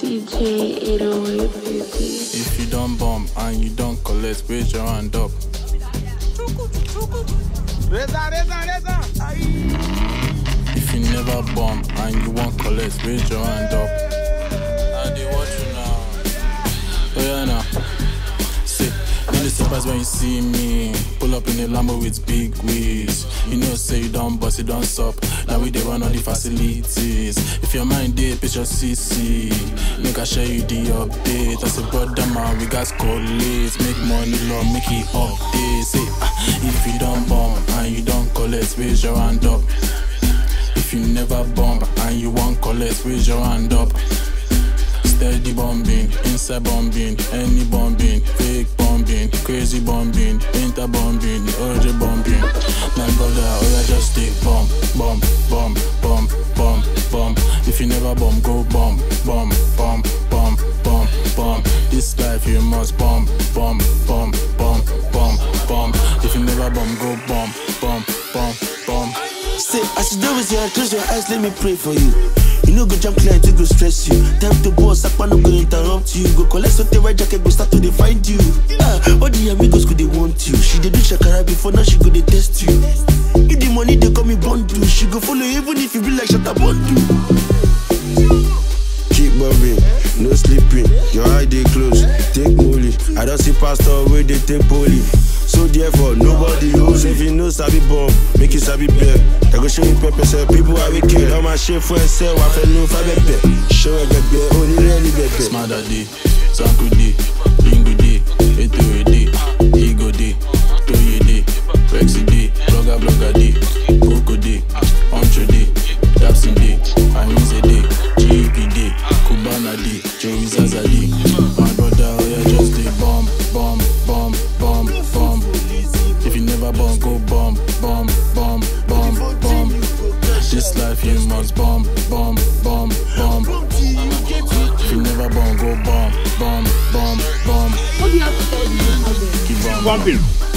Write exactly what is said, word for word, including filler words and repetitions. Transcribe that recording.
D J eight oh eight Beauty. If you don't bomb and you don't collect, raise your hand up. Reza, Reza, Reza. If you never bomb and you won't collect, raise your hand up. I dey watch you now. Oh yeah now. See, you dey surprise when you see me. Pull up in a Lambo with big wheels. You know say you don't bust, you don't sup. Now we dey run all the facilities. If your mind dey, pitch your C C. Make I share you the update. I say brother man, we got collate. Make money long, make it update. Say, ah, if you don't bomb and you don't collect, raise your hand up. If you never bomb and you won't collect, raise your hand up. Steady bombing, inside bombing, any bombing, fake bombing, crazy bombing, inter bombing, urgent bombing. My brother, oh yeah, just take bomb, bomb, bomb, bomb, bomb, bomb. If you never bomb, go bomb, bomb, bomb, bomb, bomb, bomb. This life you must bomb, bomb, bomb, bomb, bomb, bomb. If you never bomb, go bomb, bomb, bomb, bomb. Say, as you do with your close your eyes, let me pray for you. You know go jump clear to go stress you. Time to boss, Akpa no go interrupt you. Go collect so the white jacket, go start to dey find you. Ah, all the amigos could they want you. She dey do shakara before now she go they test you. If the money they call me bundle, she go follow even if you be like shut up bundle. Keep bobbing, no sleeping. Your eye they close, take molly. I don't see pastor where they take poly. So therefore, nobody knows if you know Sabi bomb, make you Sabi bear. I go show you pepper, say people are wicked. All my shit for itself, I feel no Fabe bear. Show a baby, only really baby. Smada day, Sanku day, Bingo day, Eto day, Ego day, Toye day, Rexy day, Blogger Blogger day, Boko day, Oncho day, Dapsin day, Ahinze day, G E P day, Kubana day, Joey Zaza day. My brother, oh yeah, just day bomb, bomb, bomb, bomb, bomb. If you never bomb, go bomb, bomb, bomb, bomb, bomb. This life you must bomb, bomb, bomb, bomb. If you never bomb, go bomb, bomb, bomb, bomb. What do you have to tell me? Keep bombing. Bombing.